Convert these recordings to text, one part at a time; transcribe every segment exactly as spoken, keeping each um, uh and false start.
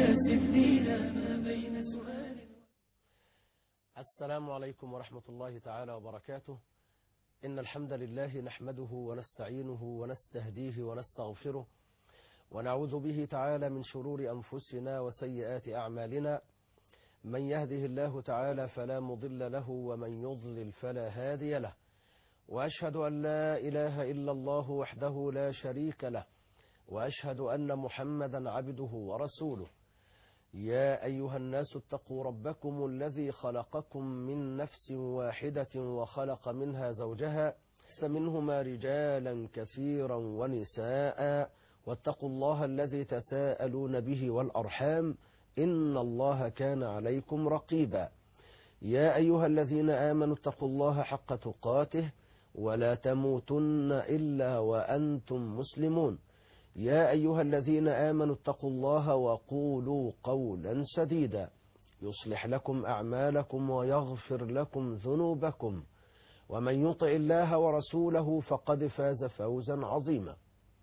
سنين ما بين سؤال. السلام عليكم ورحمة الله تعالى وبركاته. إن الحمد لله نحمده ونستعينه ونستهديه ونستغفره ونعوذ به تعالى من شرور أنفسنا وسيئات أعمالنا. من يهده الله تعالى فلا مضل له ومن يضلل فلا هادي له، وأشهد أن لا إله إلا الله وحده لا شريك له، وأشهد أن محمدا عبده ورسوله. يا أيها الناس اتقوا ربكم الذي خلقكم من نفس واحدة وخلق منها زوجها منهما رجالا كثيرا ونساء، واتقوا الله الذي تساءلون به والأرحام إن الله كان عليكم رقيبا. يا أيها الذين آمنوا اتقوا الله حق تقاته ولا تموتن إلا وأنتم مسلمون. يا أيها الذين آمنوا اتقوا الله وقولوا قولا سديدا يصلح لكم أعمالكم ويغفر لكم ذنوبكم، ومن يطع الله ورسوله فقد فاز فوزا عظيما.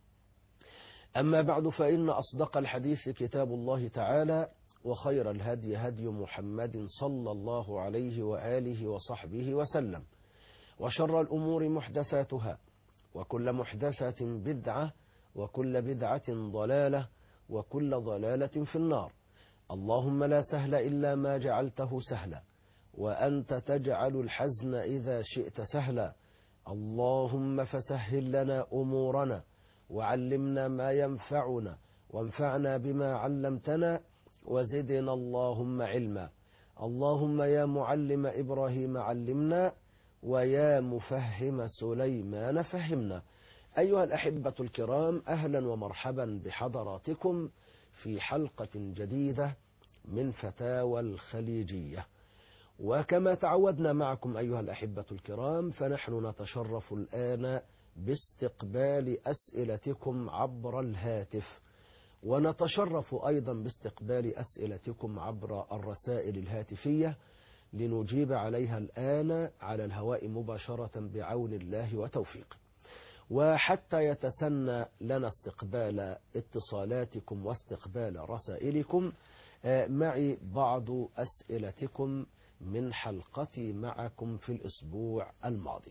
أما بعد، فإن أصدق الحديث كتاب الله تعالى، وخير الهدي هدي محمد صلى الله عليه وآله وصحبه وسلم، وشر الأمور محدثاتها، وكل محدثة بدعة، وكل بدعة ضلالة، وكل ضلالة في النار. اللهم لا سهل إلا ما جعلته سهلا، وأنت تجعل الحزن إذا شئت سهلا. اللهم فسهل لنا أمورنا، وعلمنا ما ينفعنا، وانفعنا بما علمتنا، وزدنا اللهم علما. اللهم يا معلم إبراهيم علمنا، ويا مفهم سليمان فهمنا. أيها الأحبة الكرام، أهلا ومرحبا بحضراتكم في حلقة جديدة من فتاوى الخليجية. وكما تعودنا معكم أيها الأحبة الكرام، فنحن نتشرف الآن باستقبال أسئلتكم عبر الهاتف، ونتشرف أيضا باستقبال أسئلتكم عبر الرسائل الهاتفية لنجيب عليها الآن على الهواء مباشرة بعون الله وتوفيقه. وحتى يتسنى لنا استقبال اتصالاتكم واستقبال رسائلكم، معي بعض أسئلتكم من حلقتي معكم في الأسبوع الماضي.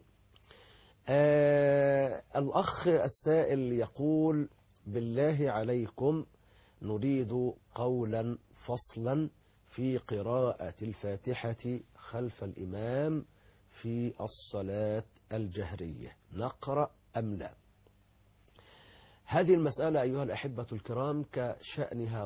آه الأخ السائل يقول: بالله عليكم نريد قولا فصلا في قراءة الفاتحة خلف الإمام في الصلاة الجهرية، نقرأ أم لا؟ هذه المسألة أيها الأحبة الكرام كشأنها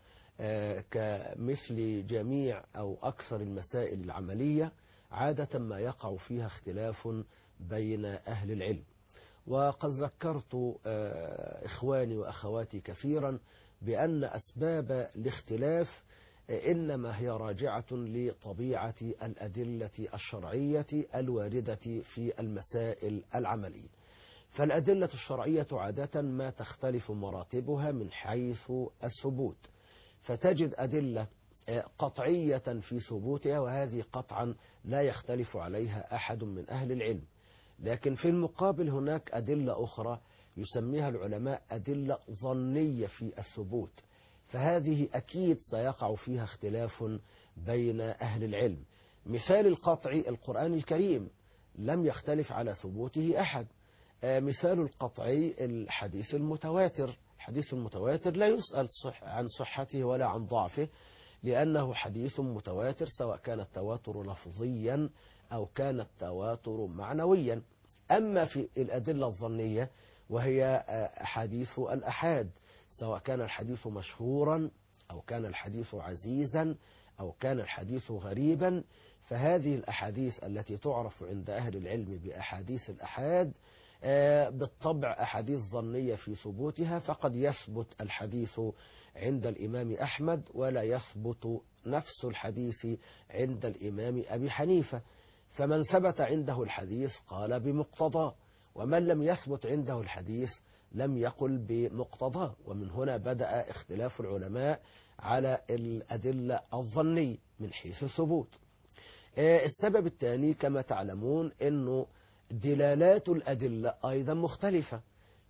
وكمثل جميع أو أكثر المسائل العملية عادة ما يقع فيها اختلاف بين أهل العلم. وقد ذكرت إخواني وأخواتي كثيرا بأن أسباب الاختلاف إنما هي راجعة لطبيعة الأدلة الشرعية الواردة في المسائل العملية. فالأدلة الشرعية عادة ما تختلف مراتبها من حيث الثبوت، فتجد أدلة قطعية في ثبوتها، وهذه قطعا لا يختلف عليها أحد من أهل العلم. لكن في المقابل هناك أدلة أخرى يسميها العلماء أدلة ظنية في الثبوت، فهذه أكيد سيقع فيها اختلاف بين أهل العلم. مثال القطعي القرآن الكريم لم يختلف على ثبوته أحد. مثال القطعي الحديث المتواتر، الحديث المتواتر لا يسأل صح عن صحته ولا عن ضعفه، لأنه حديث متواتر سواء كان التواتر لفظيا أو كان التواتر معنويا. أما في الأدلة الظنية وهي حديث الأحاد، سواء كان الحديث مشهورا أو كان الحديث عزيزا أو كان الحديث غريبا، فهذه الأحاديث التي تعرف عند أهل العلم بأحاديث الأحاد بالطبع أحاديث ظنية في ثبوتها، فقد يثبت الحديث عند الإمام أحمد ولا يثبت نفس الحديث عند الإمام أبي حنيفة. فمن ثبت عنده الحديث قال بمقتضاه، ومن لم يثبت عنده الحديث لم يقل بمقتضاه. ومن هنا بدأ اختلاف العلماء على الأدلة الظنية من حيث الثبوت. السبب الثاني كما تعلمون أنه دلالات الأدلة أيضا مختلفة،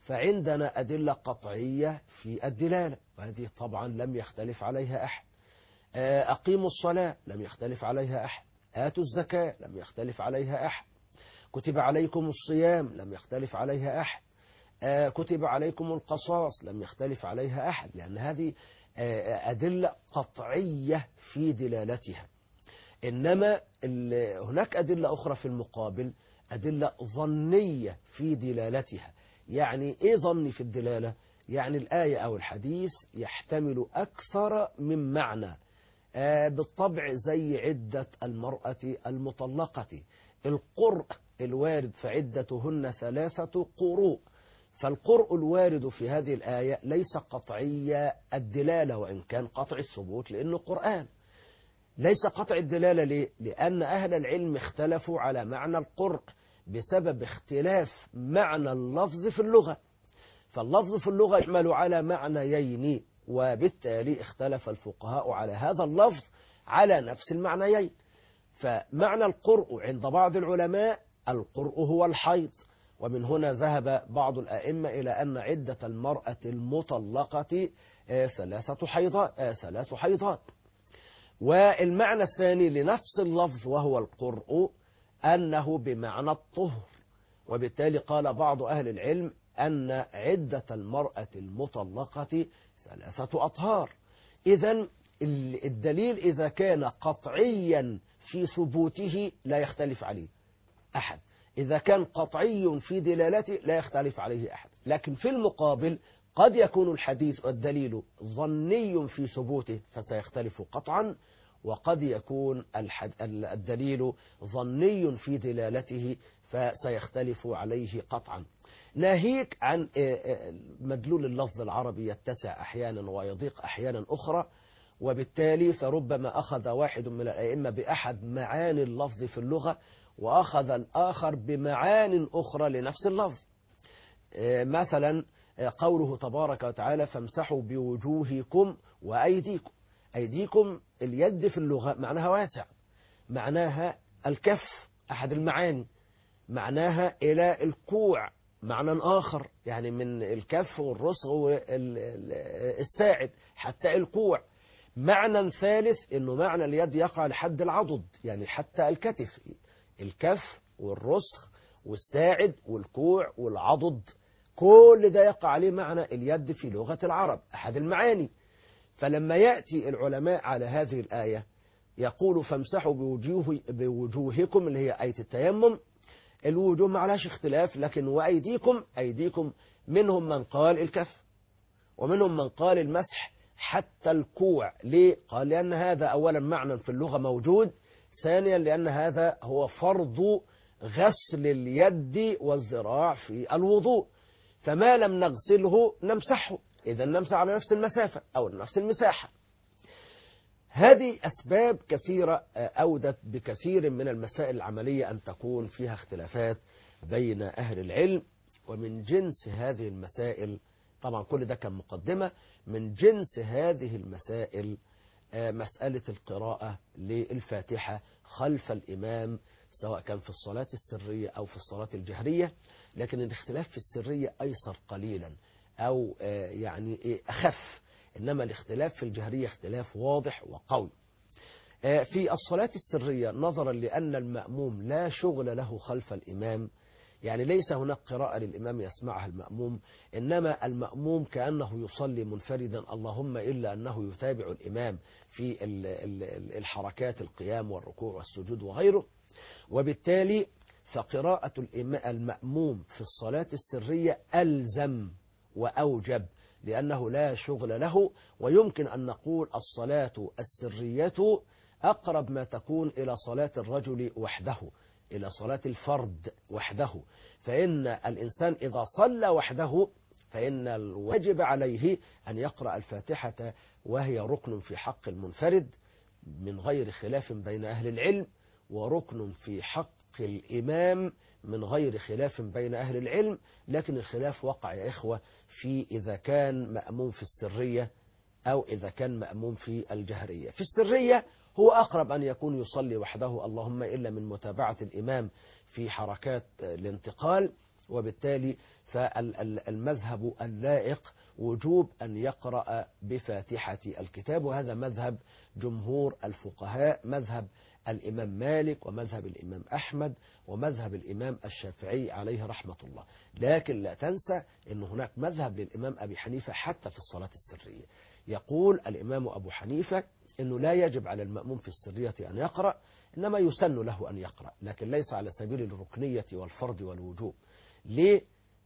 فعندنا أدلة قطعية في الدلالة، وهذه طبعا لم يختلف عليها أحد. أقيموا الصلاة لم يختلف عليها أحد. آتوا الزكاة لم يختلف عليها أحد. كتب عليكم الصيام لم يختلف عليها أحد. كتب عليكم القصاص لم يختلف عليها أحد، لأن هذه أدلة قطعية في دلالتها. إنما هناك أدلة أخرى في المقابل، أدلة ظنية في دلالتها. يعني إيه ظني في الدلالة؟ يعني الآية أو الحديث يحتمل أكثر من معنى. بالطبع زي عدة المرأة المطلقة، القرء الوارد فعدتهن ثلاثة قروء، فالقرء الوارد في هذه الآية ليس قطعي الدلالة وإن كان قطع الثبوت لأنه قرآن. ليس قطع الدلالة ليه؟ لأن أهل العلم اختلفوا على معنى القرء بسبب اختلاف معنى اللفظ في اللغة، فاللفظ في اللغة يحمل على معنيين، وبالتالي اختلف الفقهاء على هذا اللفظ على نفس المعنيين. فمعنى القرء عند بعض العلماء القرء هو الحيض، ومن هنا ذهب بعض الأئمة إلى أن عدة المرأة المطلقة ثلاثة حيضات ثلاث حيضات. والمعنى الثاني لنفس اللفظ وهو القرء أنه بمعنى الطهر، وبالتالي قال بعض أهل العلم أن عدة المرأة المطلقة ثلاثة أطهار. إذن الدليل إذا كان قطعيا في ثبوته لا يختلف عليه أحد، إذا كان قطعي في دلالته لا يختلف عليه أحد. لكن في المقابل قد يكون الحديث والدليل ظني في ثبوته فسيختلف قطعا، وقد يكون الدليل ظني في دلالته فسيختلف عليه قطعا. ناهيك عن مدلول اللفظ العربي يتسع أحيانا ويضيق أحيانا أخرى، وبالتالي فربما أخذ واحد من الأئمة بأحد معاني اللفظ في اللغة وأخذ الآخر بمعان أخرى لنفس اللفظ. مثلا قوله تبارك وتعالى فامسحوا بوجوهكم وأيديكم. أيديكم اليد في اللغة معناها واسع، معناها الكف أحد المعاني، معناها إلى الكوع معنى آخر، يعني من الكف والرسغ والساعد حتى الكوع. معنى ثالث إنه معنى اليد يقع لحد العضد، يعني حتى الكتف، الكف والرسغ والساعد والكوع والعضد، كل ده يقع عليه معنى اليد في لغة العرب أحد المعاني. فلما يأتي العلماء على هذه الآية يقول فامسحوا بوجوه بوجوهكم اللي هي آية التيمم، الوجوه معلاش اختلاف، لكن وأيديكم أيديكم منهم من قال الكف ومنهم من قال المسح حتى الكوع. ليه؟ قال لأن هذا أولا معنى في اللغة موجود، ثانيا لأن هذا هو فرض غسل اليد والذراع في الوضوء، فما لم نغسله نمسحه، إذا نمسح على نفس المسافة أو نفس المساحة. هذه أسباب كثيرة أودت بكثير من المسائل العملية أن تكون فيها اختلافات بين أهل العلم. ومن جنس هذه المسائل، طبعا كل ده كان مقدمة، من جنس هذه المسائل مسألة القراءة للفاتحة خلف الإمام سواء كان في الصلاة السرية أو في الصلاة الجهرية، لكن الاختلاف في السرية أيسر قليلا أو يعني أخف، إنما الاختلاف في الجهرية اختلاف واضح وقوي. في الصلاة السرية نظرا لأن المأموم لا شغل له خلف الإمام، يعني ليس هناك قراءة للإمام يسمعها المأموم، إنما المأموم كأنه يصلي منفردا، اللهم إلا أنه يتابع الإمام في الحركات القيام والركوع والسجود وغيره. وبالتالي فقراءة المأموم في الصلاة السرية ألزم وأوجب لأنه لا شغل له. ويمكن أن نقول الصلاة السرية أقرب ما تكون إلى صلاة الرجل وحده، إلى صلاة الفرد وحده، فإن الإنسان إذا صلى وحده فإن الواجب عليه أن يقرأ الفاتحة وهي ركن في حق المنفرد من غير خلاف بين أهل العلم، وركن في حق الإمام من غير خلاف بين أهل العلم. لكن الخلاف وقع يا إخوة في إذا كان مأموم في السرية أو إذا كان مأموم في الجهرية. في السرية هو أقرب أن يكون يصلي وحده، اللهم إلا من متابعة الإمام في حركات الانتقال، وبالتالي فالمذهب اللائق وجوب أن يقرأ بفاتحة الكتاب، وهذا مذهب جمهور الفقهاء، مذهب الإمام مالك ومذهب الإمام أحمد ومذهب الإمام الشافعي عليه رحمة الله. لكن لا تنسى أن هناك مذهب للإمام أبي حنيفة حتى في الصلاة السرية. يقول الإمام أبو حنيفة أنه لا يجب على المأموم في السرية أن يقرأ، إنما يسن له أن يقرأ، لكن ليس على سبيل الركنية والفرض والوجوب. ليه؟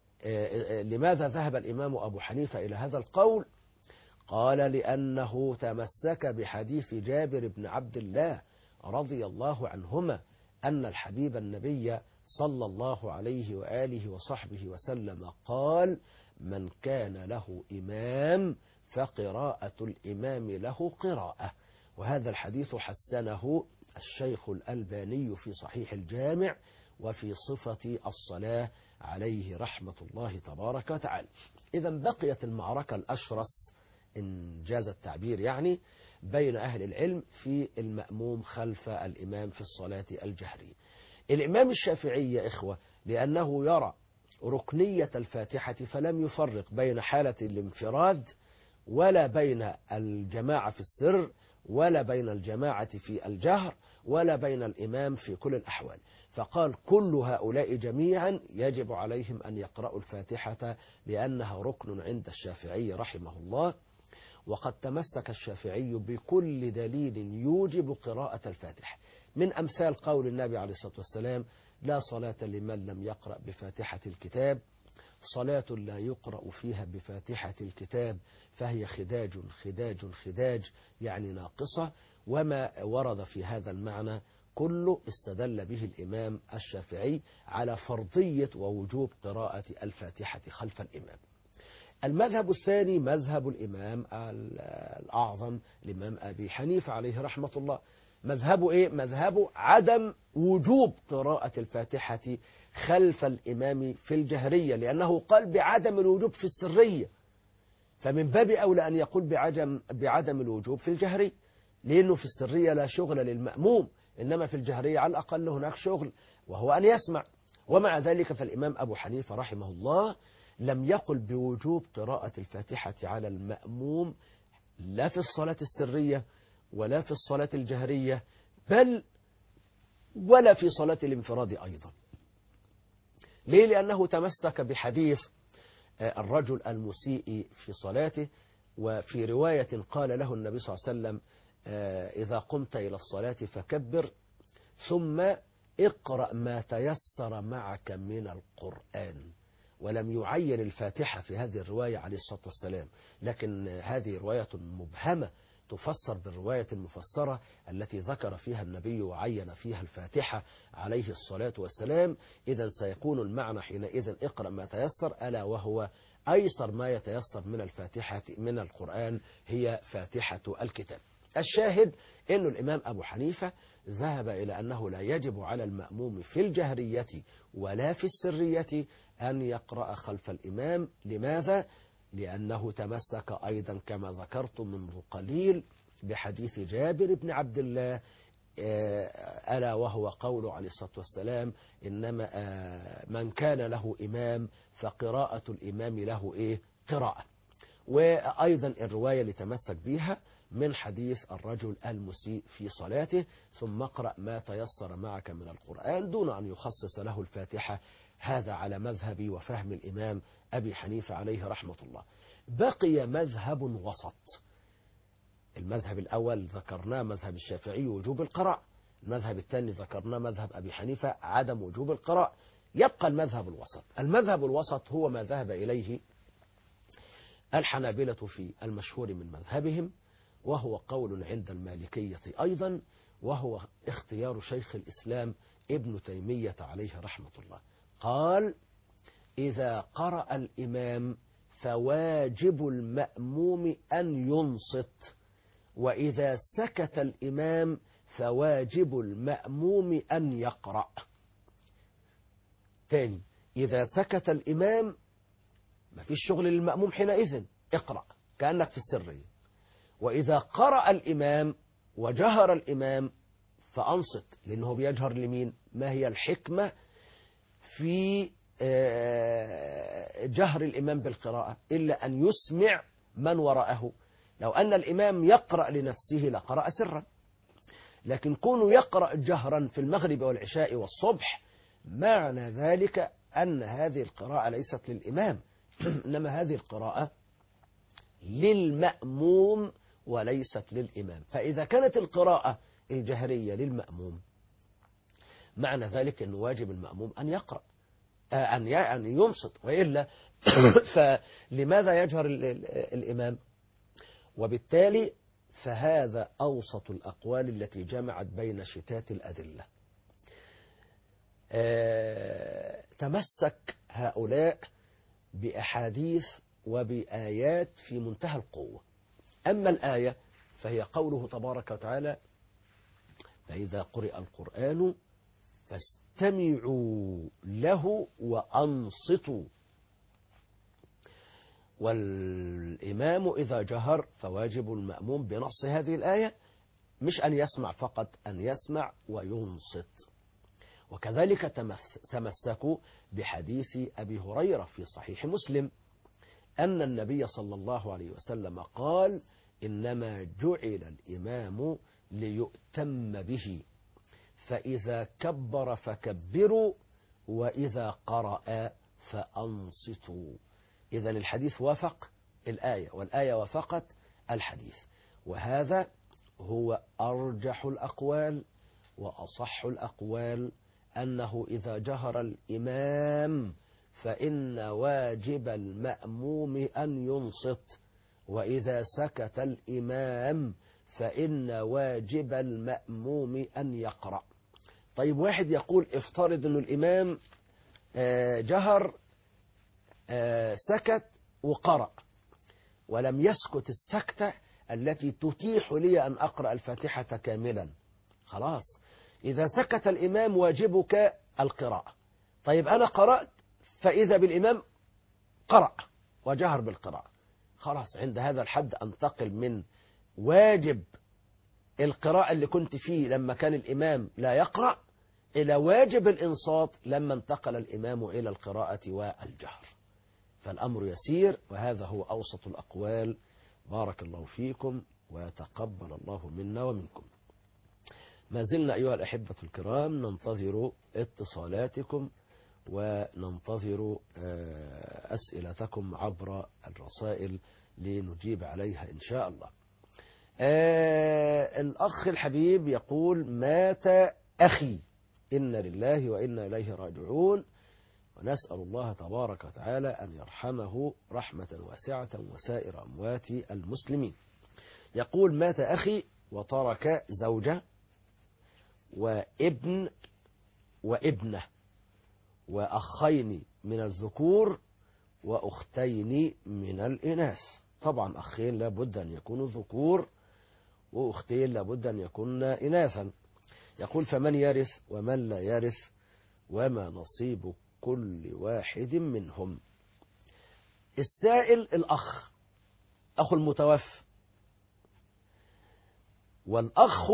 لماذا ذهب الإمام أبو حنيفة إلى هذا القول؟ قال لأنه تمسك بحديث جابر بن عبد الله رضي الله عنهما أن الحبيب النبي صلى الله عليه وآله وصحبه وسلم قال: من كان له إمام فقراءة الإمام له قراءة. وهذا الحديث حسنه الشيخ الألباني في صحيح الجامع وفي صفة الصلاة عليه رحمة الله تبارك وتعالى. إذا بقيت المعركة الأشرس إن جاز التعبير يعني بين أهل العلم في المأموم خلف الإمام في الصلاة الجهرية. الإمام الشافعي يا إخوة لأنه يرى ركنية الفاتحة فلم يفرق بين حالة الانفراد ولا بين الجماعة في السر ولا بين الجماعة في الجهر ولا بين الإمام في كل الأحوال، فقال كل هؤلاء جميعا يجب عليهم أن يقرأوا الفاتحة لأنها ركن عند الشافعي رحمه الله. وقد تمسك الشافعي بكل دليل يوجب قراءة الفاتحة، من أمثال قول النبي عليه الصلاة والسلام: لا صلاة لمن لم يقرأ بفاتحة الكتاب، صلاة لا يقرأ فيها بفاتحة الكتاب فهي خداج خداج خداج، يعني ناقصة. وما ورد في هذا المعنى كله استدل به الإمام الشافعي على فرضية ووجوب قراءة الفاتحة خلف الإمام. المذهب الثاني مذهب الإمام الأعظم الإمام أبي حنيفة عليه رحمة الله. مذهبه إيه؟ مذهبه عدم وجوب قراءة الفاتحة خلف الإمام في الجهرية، لأنه قال بعدم الوجوب في السرية، فمن باب أولى أن يقول بعدم, بعدم الوجوب في الجهرية، لأنه في السرية لا شغل للمأموم، إنما في الجهرية على الأقل هناك شغل وهو أن يسمع. ومع ذلك فالإمام أبو حنيفة رحمه الله لم يقل بوجوب قراءة الفاتحة على المأموم لا في الصلاة السرية ولا في الصلاة الجهرية، بل ولا في صلاة الانفراد أيضا. ليه؟ لأنه تمسك بحديث الرجل المسيء في صلاته، وفي رواية قال له النبي صلى الله عليه وسلم: إذا قمت إلى الصلاة فكبر ثم اقرأ ما تيسر معك من القرآن. ولم يعين الفاتحة في هذه الرواية عليه الصلاة والسلام، لكن هذه رواية مبهمة تفسر بالرواية المفسرة التي ذكر فيها النبي وعين فيها الفاتحة عليه الصلاة والسلام. إذا سيكون المعنى حينئذ اقرأ ما تيسر، ألا وهو أيسر ما يتيسر من الفاتحة من القرآن هي فاتحة الكتاب. الشاهد أن الإمام أبو حنيفة ذهب إلى أنه لا يجب على المأموم في الجهرية ولا في السرية أن يقرأ خلف الإمام. لماذا؟ لأنه تمسك أيضا كما ذكرت منذ قليل بحديث جابر بن عبد الله، ألا وهو قول عليه الصلاة والسلام: إنما من كان له إمام فقراءة الإمام له إيه؟ قراءة. وأيضا الرواية اللي تمسك بها من حديث الرجل المسيء في صلاته: ثم اقرأ ما تيسر معك من القرآن، دون أن يخصص له الفاتحة. هذا على مذهبي وفهم الإمام أبي حنيفة عليه رحمة الله. بقي مذهب وسط. المذهب الأول ذكرناه مذهب الشافعي وجوب القراءة، المذهب الثاني ذكرناه مذهب أبي حنيفة عدم وجوب القراءة. يبقى المذهب الوسط. المذهب الوسط هو ما ذهب إليه الحنابلة في المشهور من مذهبهم، وهو قول عند المالكية أيضا، وهو اختيار شيخ الإسلام ابن تيمية عليه رحمة الله. قال: إذا قرأ الإمام فواجب المأموم أن ينصت، وإذا سكت الإمام فواجب المأموم أن يقرأ. تاني، إذا سكت الإمام ما فيش شغل للمأموم حينئذ، اقرأ كأنك في السرية. وإذا قرأ الإمام وجهر الإمام فأنصت، لأنه بيجهر لمين؟ ما هي الحكمة في جهر الإمام بالقراءة إلا أن يسمع من وراءه. لو أن الإمام يقرأ لنفسه لقرأ سرا، لكن كونه يقرأ جهرا في المغرب والعشاء والصبح معنى ذلك أن هذه القراءة ليست للإمام، إنما هذه القراءة للمأموم وليست للإمام. فإذا كانت القراءة الجهرية للمأموم معنى ذلك أن واجب المأموم أن يقرأ أن أن ينصت، وإلا فلماذا يجهر الإمام؟ وبالتالي فهذا أوسط الأقوال التي جمعت بين شتات الأدلة. تمسك هؤلاء بأحاديث وبآيات في منتهى القوة. أما الآية فهي قوله تبارك وتعالى: فإذا قرئ القرآن فاستمعوا له وأنصتوا. والإمام إذا جهر فواجب المأموم بنص هذه الآية مش أن يسمع فقط، أن يسمع وينصت. وكذلك تمسكوا بحديث أبي هريرة في صحيح مسلم أن النبي صلى الله عليه وسلم قال: إنما جعل الإمام ليؤتم به، فإذا كبر فكبروا وإذا قرأ فأنصتوا. إذن الحديث وافق الآية والآية وافقت الحديث، وهذا هو أرجح الأقوال وأصح الأقوال، أنه إذا جهر الإمام فإن واجب المأموم أن ينصت، وإذا سكت الإمام فإن واجب المأموم أن يقرأ. طيب واحد يقول افترض أن الإمام جهر سكت وقرأ ولم يسكت السكتة التي تتيح لي أن أقرأ الفاتحة كاملا، خلاص إذا سكت الإمام واجبك القراءة. طيب أنا قرأت فإذا بالإمام قرأ وجهر بالقراءة، خلاص عند هذا الحد أنتقل من واجب القراءة اللي كنت فيه لما كان الإمام لا يقرأ إلى واجب الإنصات لما انتقل الإمام إلى القراءة والجهر. فالأمر يسير، وهذا هو أوسط الأقوال. بارك الله فيكم ويتقبل الله منا ومنكم. ما زلنا أيها الأحبة الكرام ننتظر اتصالاتكم وننتظر أسئلتكم عبر الرسائل لنجيب عليها إن شاء الله. الأخ الحبيب يقول: مات أخي، إنا لله وإنا إليه راجعون، ونسأل الله تبارك وتعالى أن يرحمه رحمة واسعة وسائر أموات المسلمين. يقول: مات أخي وترك زوجة وابن وابنة وأخين من الذكور وأختين من الإناث. طبعا أخين لابد أن يكونوا ذكور وأختين لابد أن يكون إناثا. يقول: فمن يرث ومن لا يرث وما نصيب كل واحد منهم؟ السائل الأخ، أخو المتوفى، والأخ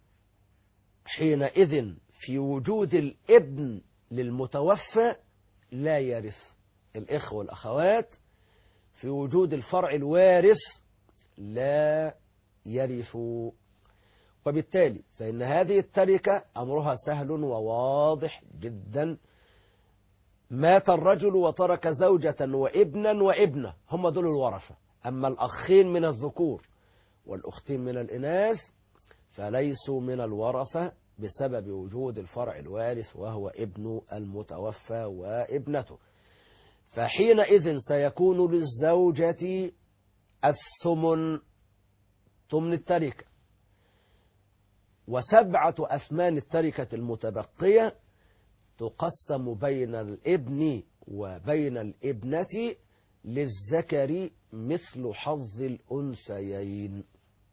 حينئذ في وجود الابن للمتوفى لا يرث. الإخوة والأخوات في وجود الفرع الوارث لا يرثوا، وبالتالي فإن هذه التركة أمرها سهل وواضح جدا. مات الرجل وترك زوجة وابنا وابنة، هم دول الورثة. أما الأخين من الذكور والأختين من الإناث فليسوا من الورثة بسبب وجود الفرع الوارث وهو ابن المتوفى وابنته. فحينئذ سيكون للزوجة الثمن، ثمن التركة، وسبعة أثمان التركة المتبقية تقسم بين الابن وبين الابنة للذكر مثل حظ الأنثيين.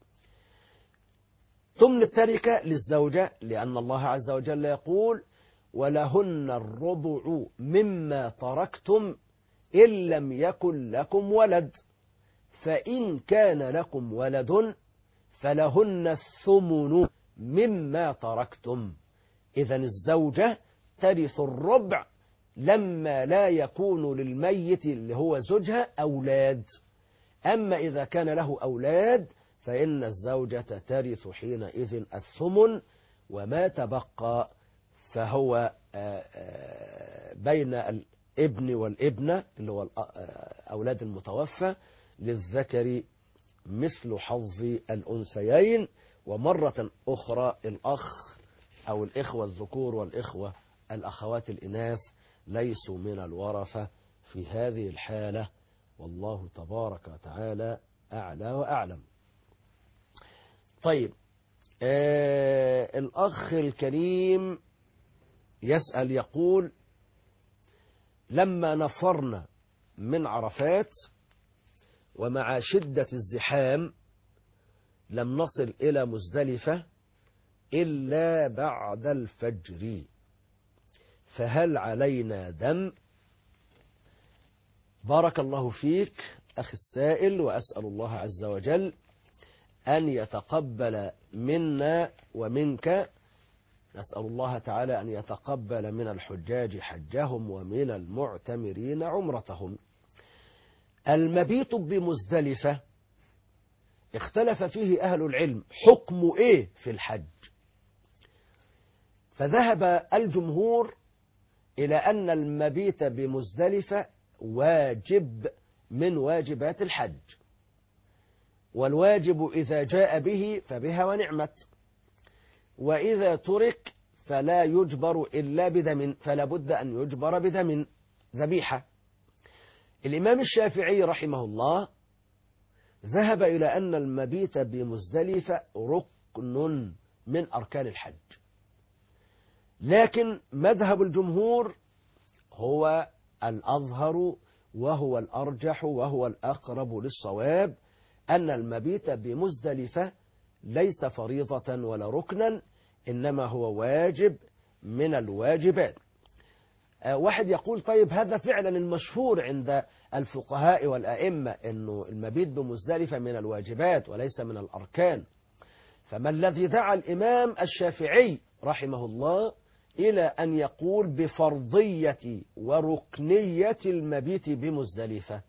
ثمن التركة للزوجة، لأن الله عز وجل يقول: ولهن الربع مما تركتم إن لم يكن لكم ولد، فإن كان لكم ولد فلهن الثمن مما تركتم. إذن الزوجة ترث الربع لما لا يكون للميت اللي هو زوجها أولاد. أما إذا كان له أولاد فإن الزوجة ترث حينئذ الثمن، وما تبقى فهو بين الابن والابنة اللي هو أولاد المتوفى للذكر مثل حظ الأنثيين. ومرة أخرى الأخ أو الإخوة الذكور والإخوة الأخوات الإناث ليسوا من الورثة في هذه الحالة، والله تبارك وتعالى أعلى وأعلم. طيب، آه الأخ الكريم يسأل يقول: لما نفرنا من عرفات ومع شدة الزحام لم نصل إلى مزدلفة إلا بعد الفجر، فهل علينا دم؟ بارك الله فيك أخي السائل، وأسأل الله عز وجل أن يتقبل منا ومنك. نسأل الله تعالى أن يتقبل من الحجاج حجهم ومن المعتمرين عمرتهم. المبيت بمزدلفة اختلف فيه أهل العلم حكم إيه في الحج، فذهب الجمهور إلى أن المبيت بمزدلفة واجب من واجبات الحج، والواجب إذا جاء به فبها ونعمت، وإذا ترك فلا يجبر إلا بدم، فلا بد أن يجبر بدم ذبيحة. الإمام الشافعي رحمه الله ذهب إلى أن المبيت بمزدلفة ركن من أركان الحج، لكن مذهب الجمهور هو الأظهر وهو الأرجح وهو الأقرب للصواب، أن المبيت بمزدلفة ليس فريضة ولا ركنا، إنما هو واجب من الواجبات. واحد يقول: طيب هذا فعلا المشهور عند الفقهاء والأئمة أنه المبيت بمزدلفة من الواجبات وليس من الأركان، فما الذي دعا الإمام الشافعي رحمه الله إلى أن يقول بفرضية وركنية المبيت بمزدلفة؟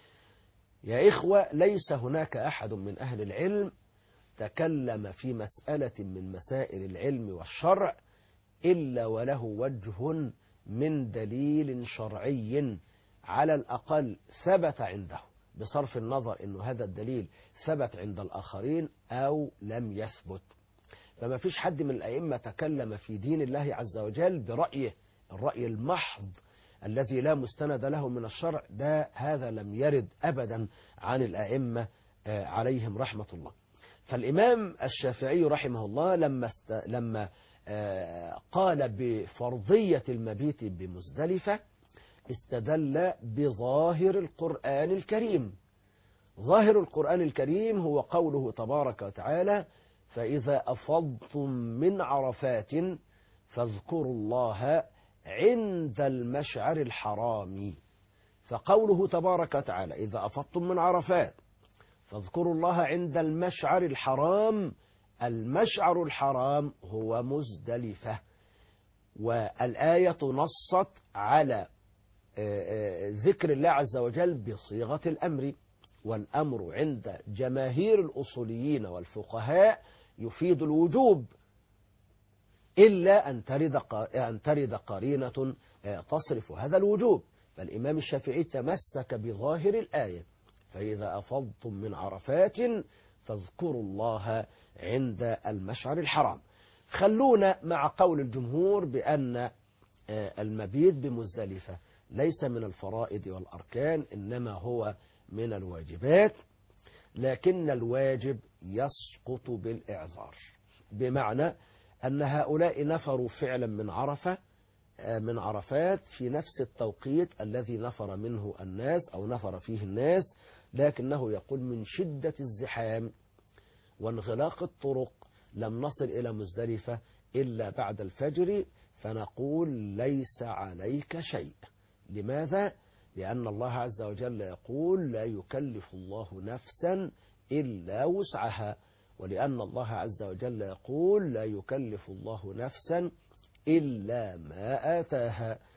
يا إخوة، ليس هناك أحد من أهل العلم تكلم في مسألة من مسائل العلم والشرع إلا وله وجه من دليل شرعي على الأقل ثبت عنده، بصرف النظر أن هذا الدليل ثبت عند الآخرين أو لم يثبت. فما فيش حد من الأئمة تكلم في دين الله عز وجل برأيه، الرأي المحض الذي لا مستند له من الشرع، ده هذا لم يرد أبدا عن الأئمة عليهم رحمة الله. فالإمام الشافعي رحمه الله لما است... لما قال بفرضية المبيت بمزدلفة استدل بظاهر القرآن الكريم. ظاهر القرآن الكريم هو قوله تبارك وتعالى: فإذا أفضتم من عرفات فاذكروا الله عند المشعر الحرام. فقوله تبارك وتعالى: إذا أفضتم من عرفات فاذكروا الله عند المشعر الحرام، المشعر الحرام هو مزدلفة. والآية نصت على ذكر الله عز وجل بصيغة الأمر، والأمر عند جماهير الأصوليين والفقهاء يفيد الوجوب، إلا أن ترد أن ترد قرينة تصرف هذا الوجوب. فالإمام الشافعي تمسك بظاهر الآية: فإذا أفضتم من عرفات فاذكروا الله عند المشعر الحرام. خلونا مع قول الجمهور بأن المبيت بمزدلفة ليس من الفرائض والأركان، إنما هو من الواجبات، لكن الواجب يسقط بالإعذار، بمعنى أن هؤلاء نفروا فعلا من عرفة من عرفات في نفس التوقيت الذي نفر منه الناس أو نفر فيه الناس، لكنه يقول من شدة الزحام وانغلاق الطرق لم نصل إلى مزدلفة إلا بعد الفجر، فنقول ليس عليك شيء. لماذا؟ لأن الله عز وجل يقول: لا يكلف الله نفسا إلا وسعها، ولأن الله عز وجل يقول: لا يكلف الله نفسا إلا ما آتاها.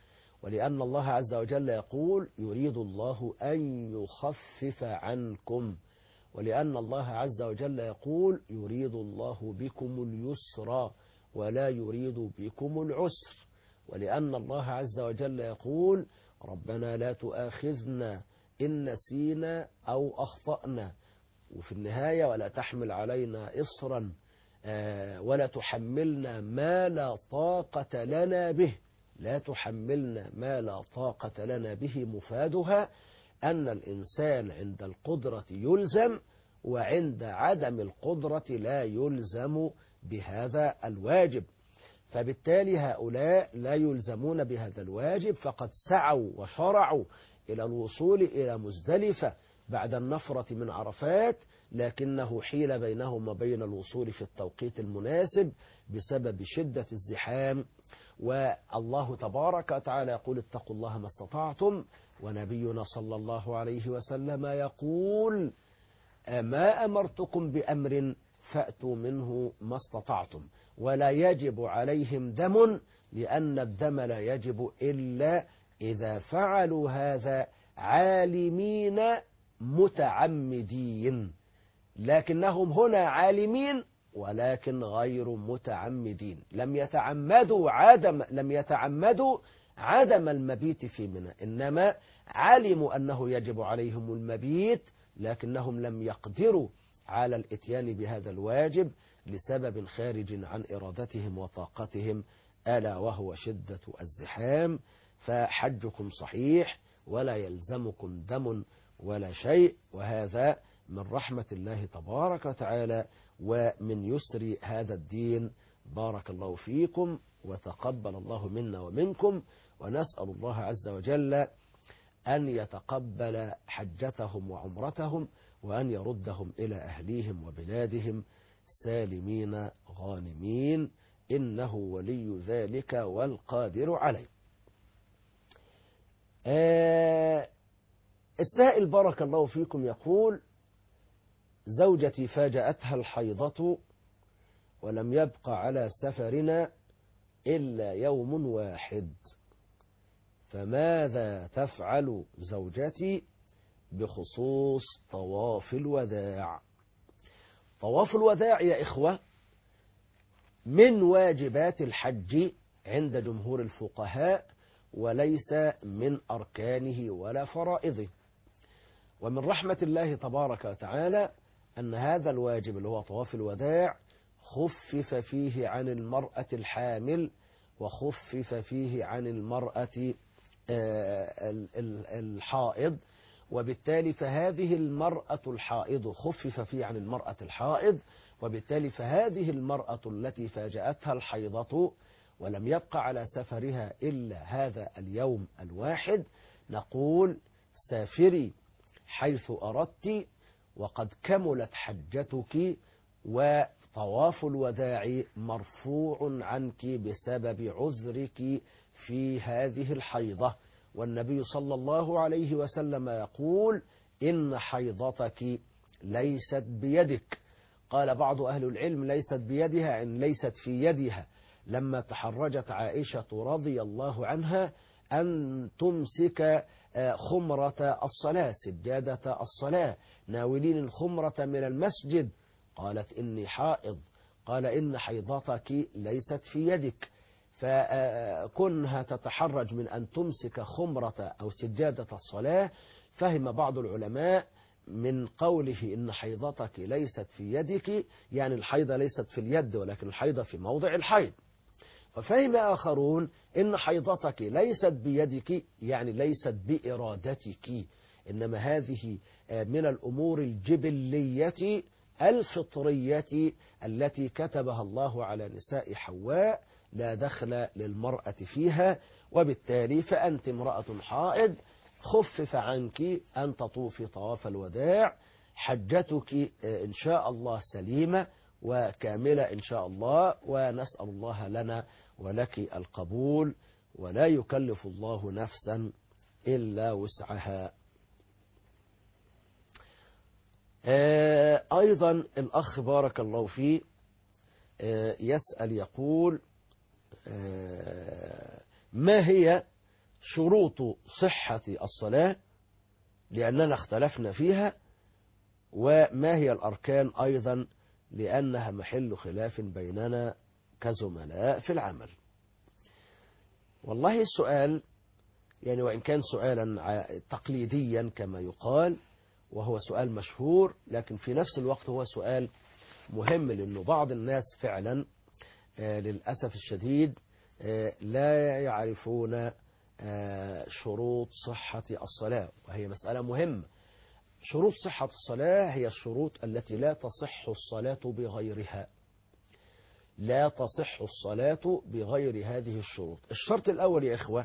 ولأن الله عز وجل يقول يريد الله أن يخفف عنكم، ولأن الله عز وجل يقول يريد الله بكم اليسر ولا يريد بكم العسر، ولأن الله عز وجل يقول ربنا لا تؤاخذنا إن نسينا أو أخطأنا، وفي النهاية ولا تحمل علينا إصرا ولا تحملنا ما لا طاقة لنا به، لا تحملنا ما لا طاقة لنا به. مفادها أن الإنسان عند القدرة يلزم، وعند عدم القدرة لا يلزم بهذا الواجب. فبالتالي هؤلاء لا يلزمون بهذا الواجب، فقد سعوا وشرعوا إلى الوصول إلى مزدلفة بعد النفرة من عرفات، لكنه حيل بينهم وبين الوصول في التوقيت المناسب بسبب شدة الزحام. والله تبارك وتعالى يقول اتقوا الله ما استطعتم، ونبينا صلى الله عليه وسلم يقول ما أمرتكم بأمر فأتوا منه ما استطعتم، ولا يجب عليهم دم، لأن الدم لا يجب إلا إذا فعلوا هذا عالمين متعمدين، لكنهم هنا عالمين ولكن غير متعمدين، لم يتعمدوا عدم لم يتعمدوا عدم المبيت في منى، إنما علموا أنه يجب عليهم المبيت، لكنهم لم يقدروا على الإتيان بهذا الواجب لسبب خارج عن إرادتهم وطاقتهم، ألا وهو شدة الزحام. فحجكم صحيح ولا يلزمكم دم ولا شيء، وهذا من رحمة الله تبارك وتعالى ومن يسر هذا الدين. بارك الله فيكم وتقبل الله منا ومنكم، ونسأل الله عز وجل أن يتقبل حجتهم وعمرتهم، وأن يردهم إلى أهليهم وبلادهم سالمين غانمين، إنه ولي ذلك والقادر عليه. آه السائل بارك الله فيكم يقول زوجتي فاجأتها الحيضة ولم يبق على سفرنا إلا يوم واحد، فماذا تفعل زوجتي بخصوص طواف الوداع؟ طواف الوداع يا إخوة من واجبات الحج عند جمهور الفقهاء، وليس من أركانه ولا فرائضه. ومن رحمة الله تبارك وتعالى أن هذا الواجب اللي هو طواف الوداع خفف فيه عن المرأة الحامل، وخفف فيه عن المرأة الحائض، وبالتالي فهذه المرأة الحائض خفف فيه عن المرأة الحائض، وبالتالي فهذه المرأة التي فاجأتها الحيضة ولم يبق على سفرها إلا هذا اليوم الواحد، نقول سافري حيث أردت، وقد كملت حجتك، وطواف الوداع مرفوع عنك بسبب عذرك في هذه الحيضة. والنبي صلى الله عليه وسلم يقول إن حيضتك ليست بيدك. قال بعض أهل العلم ليست بيدها إن ليست في يدها، لما تحرجت عائشة رضي الله عنها أن تمسك خمرة الصلاة، سجادة الصلاة، ناولين الخمرة من المسجد، قالت إني حائض، قال إن حيضتك ليست في يدك، فكونها تتحرج من أن تمسك خمرة أو سجادة الصلاة، فهم بعض العلماء من قوله إن حيضتك ليست في يدك يعني الحيضة ليست في اليد ولكن الحيضة في موضع الحيض. وفهم آخرون إن حيضتك ليست بيدك يعني ليست بإرادتك، إنما هذه من الأمور الجبلية الفطرية التي كتبها الله على نساء حواء، لا دخل للمرأة فيها، وبالتالي فأنت امرأة حائض خفف عنك أن تطوفي طواف الوداع، حجتك إن شاء الله سليمة وكاملة إن شاء الله، ونسأل الله لنا ولك القبول، ولا يكلف الله نفسا إلا وسعها. أيضا الأخ بارك الله فيه يسأل يقول ما هي شروط صحة الصلاة لأننا اختلفنا فيها، وما هي الأركان أيضا لأنها محل خلاف بيننا كزملاء في العمل. والله السؤال يعني وإن كان سؤالا تقليديا كما يقال، وهو سؤال مشهور، لكن في نفس الوقت هو سؤال مهم، لأنه بعض الناس فعلا للأسف الشديد لا يعرفون شروط صحة الصلاة، وهي مسألة مهمة. شروط صحة الصلاة هي الشروط التي لا تصح الصلاة بغيرها، لا تصح الصلاة بغير هذه الشروط. الشرط الأول يا إخوة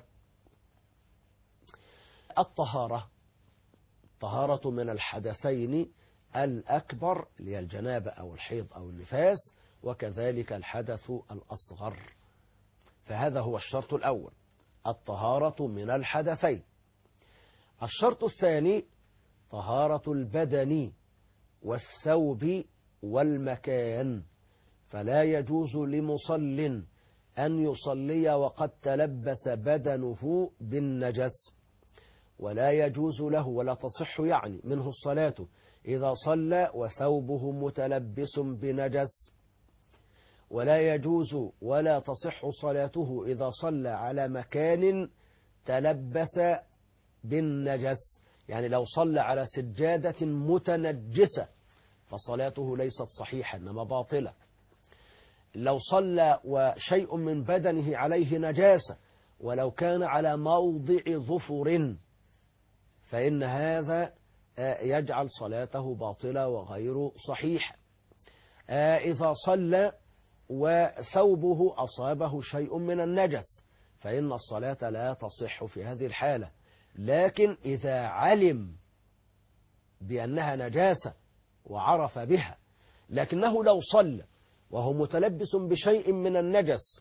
الطهارة، طهارة من الحدثين الأكبر اللي هي الجنابة أو الحيض أو النفاس، وكذلك الحدث الأصغر. فهذا هو الشرط الأول، الطهارة من الحدثين. الشرط الثاني طهارة البدن والثوب والمكان، فلا يجوز لمصل أن يصلي وقد تلبس بدنه بالنجس، ولا يجوز له ولا تصح يعني منه الصلاة إذا صلى وثوبه متلبس بنجس، ولا يجوز ولا تصح صلاته إذا صلى على مكان تلبس بالنجس. يعني لو صلى على سجادة متنجسة فصلاته ليست صحيحة إنما باطلة. لو صلى وشيء من بدنه عليه نجاسة ولو كان على موضع ظفر فإن هذا يجعل صلاته باطلة وغير صحيحة. إذا صلى وثوبه أصابه شيء من النجس فإن الصلاة لا تصح في هذه الحالة. لكن إذا علم بأنها نجاسة وعرف بها، لكنه لو صلى وهو متلبس بشيء من النجس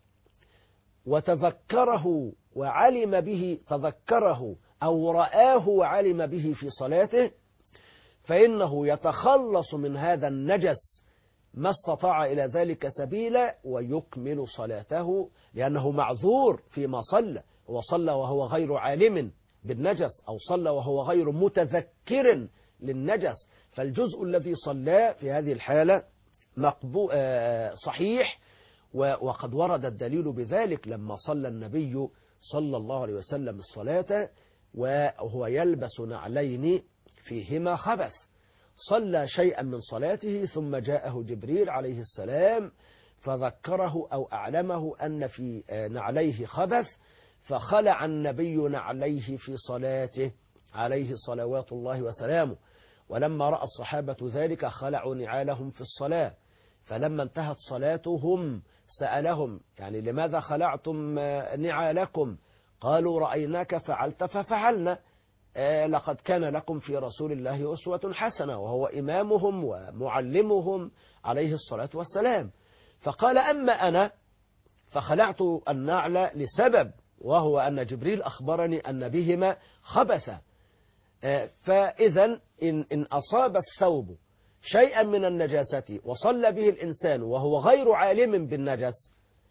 وتذكره وعلم به، تذكره أو رآه وعلم به في صلاته، فإنه يتخلص من هذا النجس ما استطاع إلى ذلك سبيلا ويكمل صلاته، لأنه معذور فيما صلى. هو صلى وهو غير عالم بالنجس أو صلى وهو غير متذكر للنجس، فالجزء الذي صلى في هذه الحالة مقبو... صحيح. وقد ورد الدليل بذلك لما صلى النبي صلى الله عليه وسلم الصلاة وهو يلبس نعلين فيهما خبث، صلى شيئا من صلاته ثم جاءه جبريل عليه السلام فذكره أو أعلمه أن في نعليه خبث، فخلع النبي نعليه في صلاته عليه صلوات الله وسلامه. ولما رأى الصحابة ذلك خلعوا نعالهم في الصلاة، فلما انتهت صلاتهم سألهم يعني لماذا خلعتم نعالكم؟ قالوا رأيناك فعلت ففعلنا، لقد كان لكم في رسول الله أسوة حسنة، وهو إمامهم ومعلمهم عليه الصلاة والسلام. فقال أما أنا فخلعت النعل لسبب، وهو أن جبريل أخبرني أن بهما خبثا. فإذا إن, إن أصاب الثوب شيئا من النجاسة وصلى به الإنسان وهو غير عالم بالنجس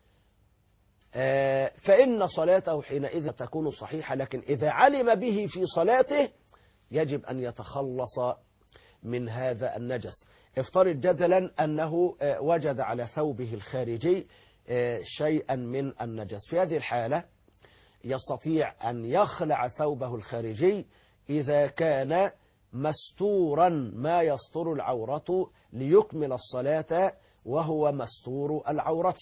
فإن صلاته حينئذ تكون صحيحة. لكن إذا علم به في صلاته يجب أن يتخلص من هذا النجس. افترض جدلا أنه وجد على ثوبه الخارجي شيئا من النجس، في هذه الحالة يستطيع أن يخلع ثوبه الخارجي إذا كان مستورا ما يستر العورة ليكمل الصلاة وهو مستور العورة.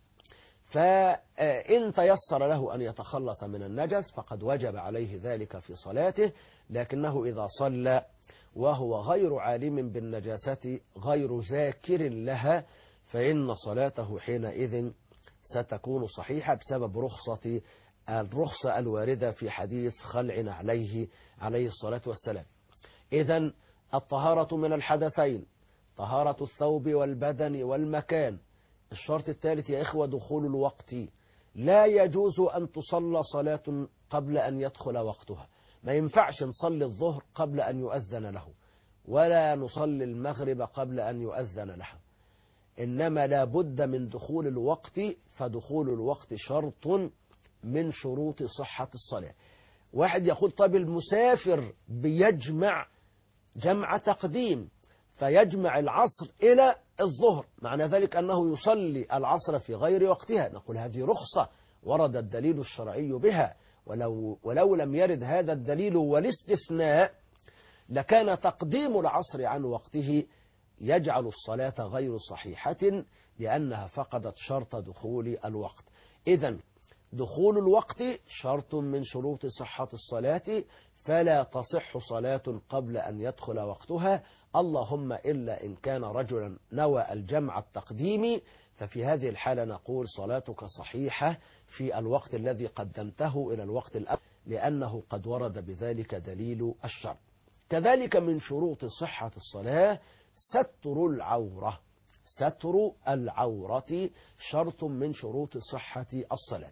فإن تيسر له أن يتخلص من النجس فقد وجب عليه ذلك في صلاته، لكنه إذا صلى وهو غير عالم بالنجاسة غير ذاكر لها فإن صلاته حينئذ ستكون صحيحة بسبب رخصة الرخصة الواردة في حديث خلع عليه عليه الصلاة والسلام. إذن الطهارة من الحدثين، طهارة الثوب والبدن والمكان. الشرط الثالث يا إخوة دخول الوقت، لا يجوز أن تصلى صلاة قبل أن يدخل وقتها. ما ينفعش نصلي الظهر قبل أن يؤذن له، ولا نصلي المغرب قبل أن يؤذن له، إنما لا بد من دخول الوقت، فدخول الوقت شرط من شروط صحة الصلاة. واحد يقول طب المسافر بيجمع جمع تقديم فيجمع العصر إلى الظهر، معنى ذلك أنه يصلي العصر في غير وقتها. نقول هذه رخصة ورد الدليل الشرعي بها، ولو, ولو لم يرد هذا الدليل والاستثناء لكان تقديم العصر عن وقته يجعل الصلاة غير صحيحة، لأنها فقدت شرط دخول الوقت. إذن دخول الوقت شرط من شروط صحة الصلاة، فلا تصح صلاة قبل أن يدخل وقتها، اللهم إلا إن كان رجلا نوى الجمع التقديمي، ففي هذه الحالة نقول صلاتك صحيحة في الوقت الذي قدمته إلى الوقت الأول، لأنه قد ورد بذلك دليل الشرع. كذلك من شروط صحة الصلاة ستر العورة، ستر العورة شرط من شروط صحة الصلاة.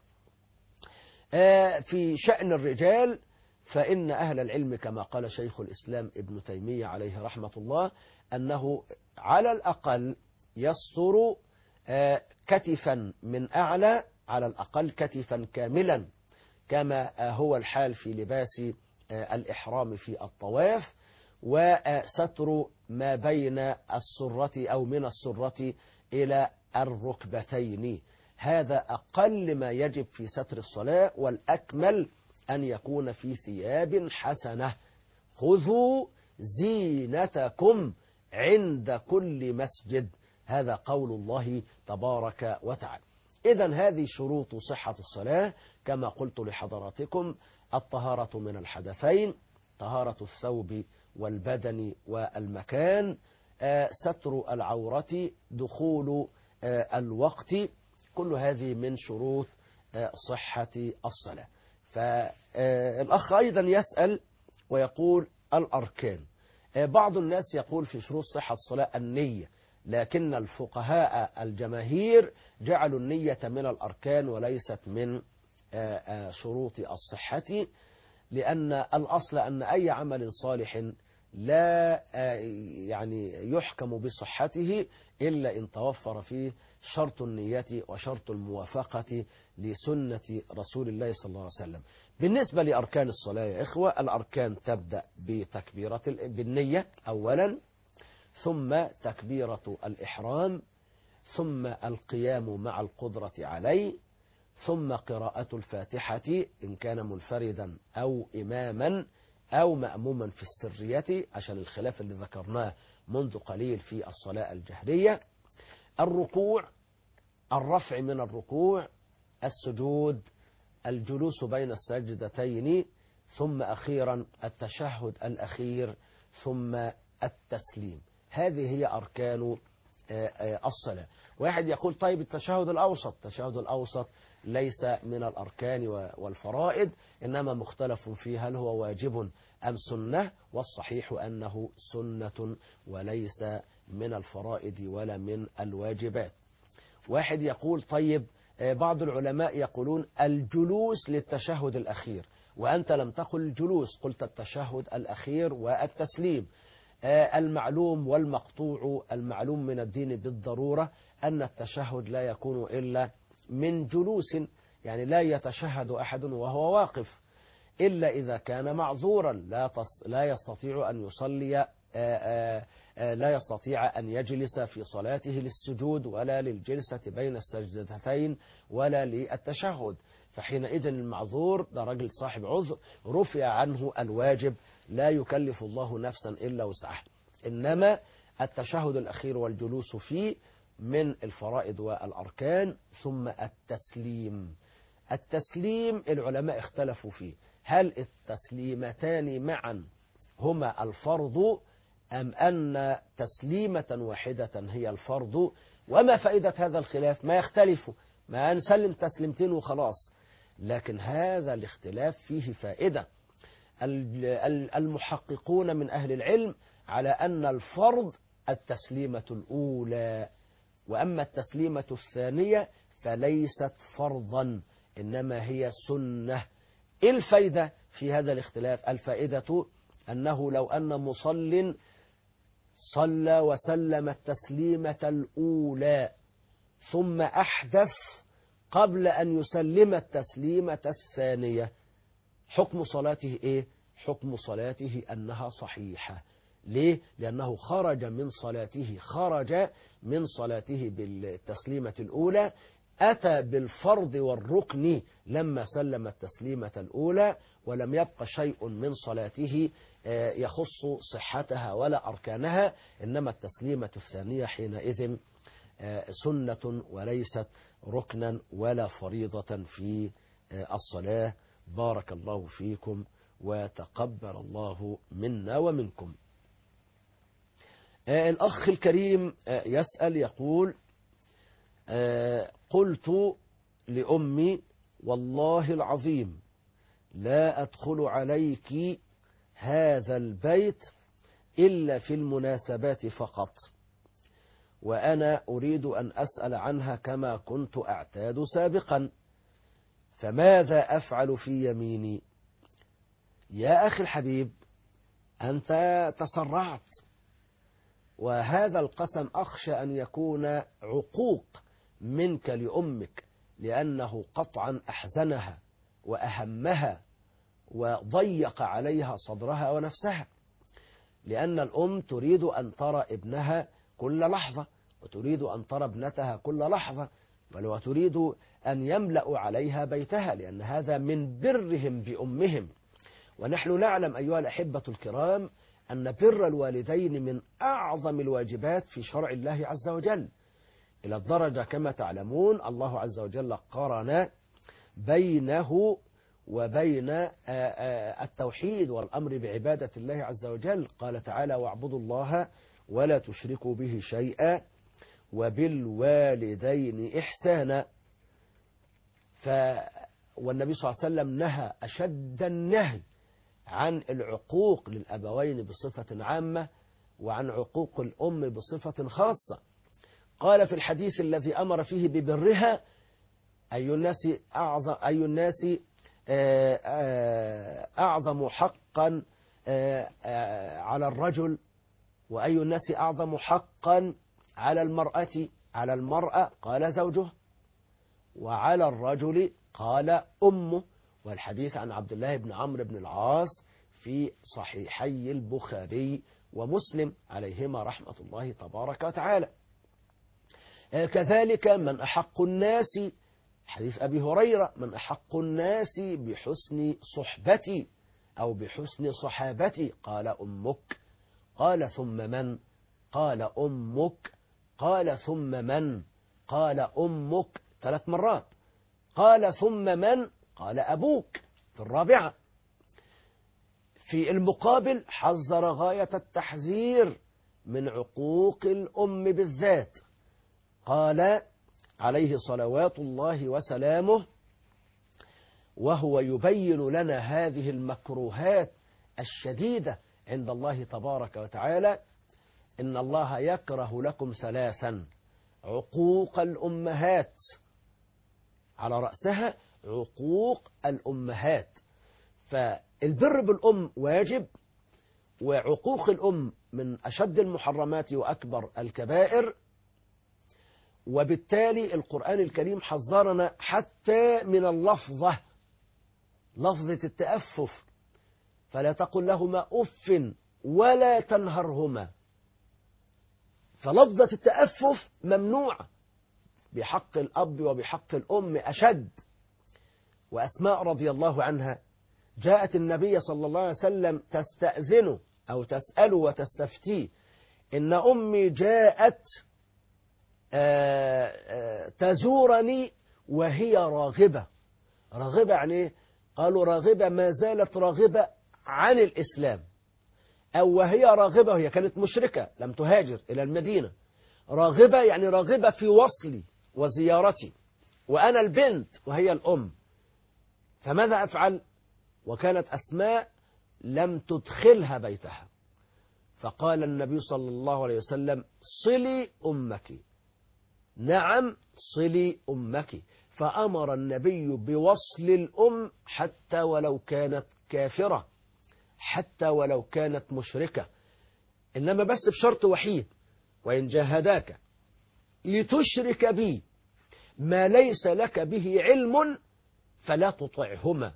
في شأن الرجال فإن أهل العلم كما قال شيخ الإسلام ابن تيمية عليه رحمة الله أنه على الأقل يستر كتفا من أعلى، على الأقل كتفا كاملا كما هو الحال في لباس الإحرام في الطواف، وستر ما بين السرة أو من السرة إلى الركبتين. هذا أقل ما يجب في ستر الصلاة، والأكمل أن يكون في ثياب حسنة. خذوا زينتكم عند كل مسجد، هذا قول الله تبارك وتعالى. إذن هذه شروط صحة الصلاة كما قلت لحضراتكم: الطهارة من الحدثين، طهارة الثوب والبدن والمكان، ستر العورة، دخول الوقت، كل هذه من شروط صحة الصلاة. فالأخ أيضا يسأل ويقول الأركان. بعض الناس يقول في شروط صحة الصلاة النية، لكن الفقهاء الجماهير جعلوا النية من الأركان وليست من شروط الصحة، لأن الأصل أن أي عمل صالح لا يعني يحكم بصحته إلا إن توفر فيه شرط النية وشرط الموافقة لسنة رسول الله صلى الله عليه وسلم. بالنسبة لأركان الصلاة يا إخوة، الأركان تبدأ بتكبيرة بالنية أولا، ثم تكبيرة الإحرام، ثم القيام مع القدرة عليه، ثم قراءة الفاتحة إن كان منفردا أو إماما أو مأموما في السرية، عشان الخلاف اللي ذكرناه منذ قليل في الصلاة الجهرية، الركوع، الرفع من الركوع، السجود، الجلوس بين السجدتين، ثم أخيرا التشهد الأخير، ثم التسليم. هذه هي أركان الصلاة. واحد يقول طيب التشهد الأوسط، التشهد الأوسط ليس من الأركان والفرائض، إنما مختلف فيه هل هو واجب أم سنة، والصحيح أنه سنة وليس من الفرائض ولا من الواجبات. واحد يقول طيب بعض العلماء يقولون الجلوس للتشهد الأخير، وأنت لم تقل الجلوس، قلت التشهد الأخير والتسليم. المعلوم والمقطوع المعلوم من الدين بالضرورة أن التشهد لا يكون إلا من جلوس، يعني لا يتشهد أحد وهو واقف إلا إذا كان معذورا لا لا يستطيع أن يصلي، لا يستطيع أن يجلس في صلاته للسجود ولا للجلسة بين السجدتين ولا للتشهد، فحينئذ المعذور ده رجل صاحب عذر رفع عنه الواجب، لا يكلف الله نفسا إلا وسعها. إنما التشهد الأخير والجلوس فيه من الفرائض والأركان. ثم التسليم، التسليم العلماء اختلفوا فيه، هل التسليمتان معا هما الفرض أم أن تسليمة واحدة هي الفرض؟ وما فائدة هذا الخلاف؟ ما يختلفوا، ما نسلم تسليمتين وخلاص، لكن هذا الاختلاف فيه فائدة. المحققون من أهل العلم على أن الفرض التسليمة الأولى، وأما التسليمة الثانية فليست فرضا إنما هي سنة. إيه الفائدة في هذا الاختلاف؟ الفائدة أنه لو أن مصل صلى وسلم التسليمة الأولى ثم أحدث قبل أن يسلم التسليمة الثانية، حكم صلاته إيه؟ حكم صلاته أنها صحيحة. ليه؟ لأنه خرج من صلاته خرج من صلاته بالتسليمة الأولى، أتى بالفرض والركن لما سلم التسليمة الأولى، ولم يبق شيء من صلاته يخص صحتها ولا أركانها، إنما التسليمة الثانية حينئذ سنة وليست ركنا ولا فريضة في الصلاة. بارك الله فيكم وتقبل الله منا ومنكم. الأخ الكريم يسأل يقول: قلت لأمي: والله العظيم لا أدخل عليك هذا البيت إلا في المناسبات فقط، وأنا أريد أن أسأل عنها كما كنت أعتاد سابقا، فماذا أفعل في يميني؟ يا أخي الحبيب، أنت تسرعت، وهذا القسم أخشى أن يكون عقوق منك لأمك، لأنه قطعا أحزنها وأهمها وضيق عليها صدرها ونفسها، لأن الأم تريد أن ترى ابنها كل لحظة، وتريد أن ترى ابنتها كل لحظة، بل وتريد أن يملأ عليها بيتها، لأن هذا من برهم بأمهم. ونحن نعلم أيها الأحبة الكرام أن بر الوالدين من أعظم الواجبات في شرع الله عز وجل، إلى الدرجة كما تعلمون الله عز وجل قارن بينه وبين التوحيد والأمر بعبادة الله عز وجل. قال تعالى: واعبدوا الله ولا تشركوا به شيئا وبالوالدين إحسانا. ف والنبي صلى الله عليه وسلم نهى أشد النهي عن العقوق للأبوين بصفة عامة، وعن عقوق الأم بصفة خاصة. قال في الحديث الذي أمر فيه ببرها: أي الناس أعظم, أي الناس أعظم حقا على الرجل، وأي الناس أعظم حقا على المرأة. على المرأة قال زوجه، وعلى الرجل قال أمه. والحديث عن عبد الله بن عمرو بن العاص في صحيحي البخاري ومسلم عليهما رحمة الله تبارك وتعالى. كذلك من أحق الناس، حديث أبي هريرة: من أحق الناس بحسن صحبتي أو بحسن صحابتي؟ قال أمك. قال ثم من؟ قال أمك. قال ثم من؟ قال أمك. ثلاث مرات. قال ثم من؟ قال أبوك في الرابعة. في المقابل حذر غاية التحذير من عقوق الأم بالذات. قال عليه صلوات الله وسلامه وهو يبين لنا هذه المكروهات الشديدة عند الله تبارك وتعالى: إن الله يكره لكم ثلاثا: عقوق الأمهات، على رأسها عقوق الأمهات. فالبر بالأم واجب، وعقوق الأم من أشد المحرمات وأكبر الكبائر. وبالتالي القرآن الكريم حذرنا حتى من اللفظة، لفظة التأفف: فلا تقل لهما أف ولا تنهرهما. فلفظة التأفف ممنوعة بحق الأب وبحق الأم أشد. وأسماء رضي الله عنها جاءت النبي صلى الله عليه وسلم تستأذنه أو تسأله وتستفتيه: إن أمي جاءت تزورني وهي راغبة. راغبة يعني إيه؟ قالوا راغبة ما زالت راغبة عن الإسلام، أو وهي راغبة، وهي كانت مشركة لم تهاجر إلى المدينة. راغبة يعني راغبة في وصلي وزيارتي، وأنا البنت وهي الأم، فماذا أفعل؟ وكانت أسماء لم تدخلها بيتها، فقال النبي صلى الله عليه وسلم: صلي أمك. نعم صلي أمك. فأمر النبي بوصل الأم حتى ولو كانت كافرة، حتى ولو كانت مشركة، إنما بس بشرط وحيد: وإن جاهداك لتشرك بي ما ليس لك به علم فلا تطعهما،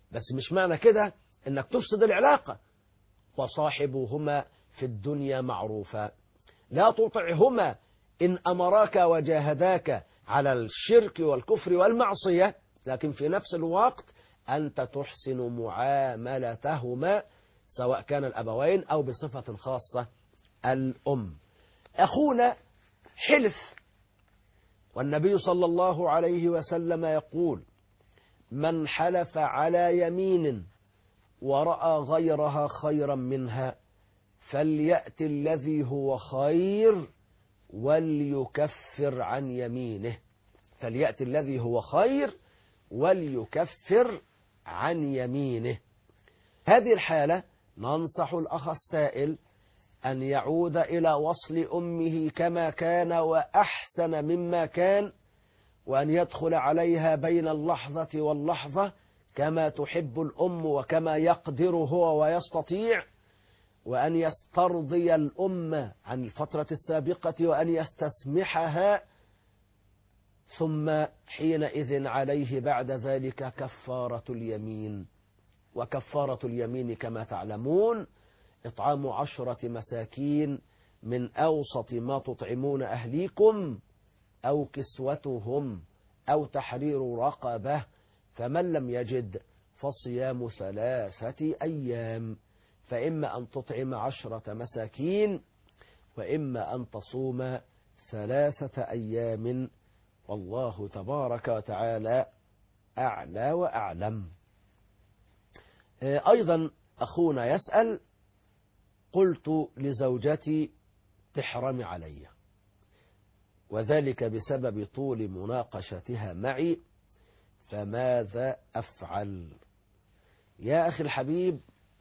بس مش معنى كده إنك تفسد العلاقة. وصاحبهما في الدنيا معروفا، لا تطعهما إن أمراك وجاهداك على الشرك والكفر والمعصية، لكن في نفس الوقت أنت تحسن معاملتهما سواء كان الأبوين أو بصفة خاصة الأم. أخونا حلف، والنبي صلى الله عليه وسلم يقول: من حلف على يمين ورأى غيرها خيرا منها فليأت الذي هو خير وليكفر عن يمينه. فليأت الذي هو خير وليكفر عن يمينه. هذه الحالة ننصح الأخ السائل أن يعود إلى وصل أمه كما كان وأحسن مما كان، وأن يدخل عليها بين اللحظة واللحظة كما تحب الأم وكما يقدر هو ويستطيع، وأن يسترضي الأم عن الفترة السابقة وأن يستسمحها، ثم حينئذ عليه بعد ذلك كفارة اليمين. وكفارة اليمين كما تعلمون إطعام عشرة مساكين من أوسط ما تطعمون أهليكم أو كسوتهم أو تحرير رقبة، فمن لم يجد فصيام ثلاثة أيام، فإما أن تطعم عشرة مساكين وإما أن تصوم ثلاثة أيام، والله تبارك وتعالى أعلى وأعلم. أيضا أخونا يسأل: قلت لزوجتي تحرمي علي، وذلك بسبب طول مناقشتها معي، فماذا أفعل؟ يا أخي الحبيب،